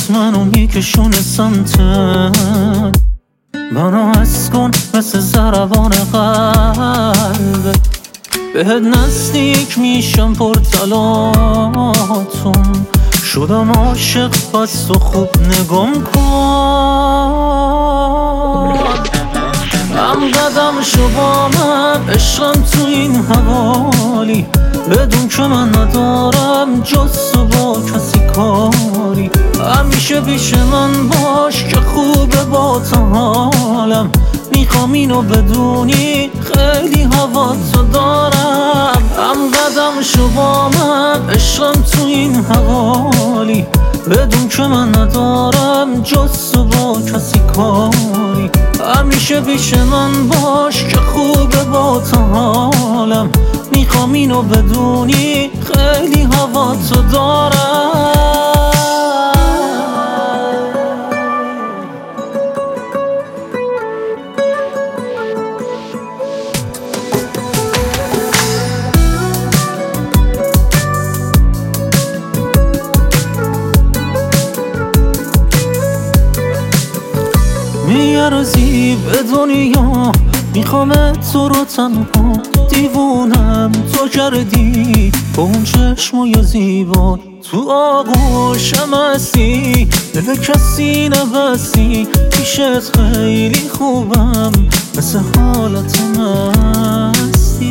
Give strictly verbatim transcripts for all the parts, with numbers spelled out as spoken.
پات منو میکشونه سمتت، منو حس کن مثل ضربان قلبت، بهت نزدیک میشم پرتلاتون، شدم عاشق پس تو خوب نگام کن. هم قدم شو با من عشقم تو این حوالی، بدون که من ندارم جز تو با کسی کاری، همیشه پیش من باش که خوبه با تو حالم، میخوام اینو بدونی خیلی هوا تو دارم. هم قدم شو با من عشقم تو این حوالی، بدون که من ندارم جز تو با کسی کاری، همیشه پیش من باش که خوبه با تو حالم، میخوام اینو بدونی خیلی هوا تو دارم. میارزی به دنیا، میخوام تو رو تنها، دیوونم تو کردی با اون چشمای زیبا، تو آغوشم هستی دل کسی نبستی، پیشت خیلی خوبم مثل حالت مستی.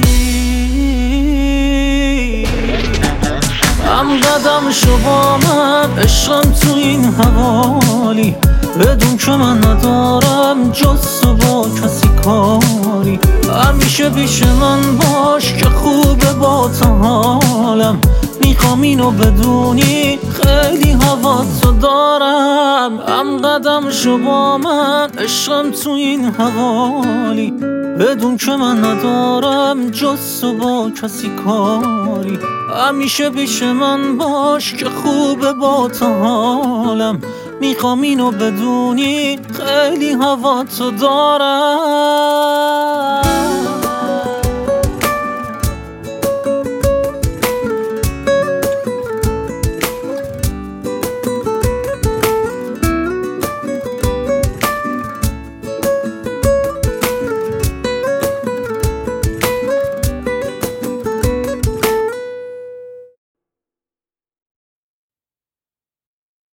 هم قدم شو با من عشقم تو این حوالی، بدون که من ندارم جز تو با کسی کاری، همیشه پیش من باش که خوبه با تو حالم، میخوام اینو بدونی خیلی هوا تو دارم. هم قدم شو با من عشقم تو این حوالی، بدون که من ندارم جز تو با کسی کاری، همیشه پیش من باش که خوبه با تو حالم، میخوام اینو بدونی خیلی هوا تو دارم.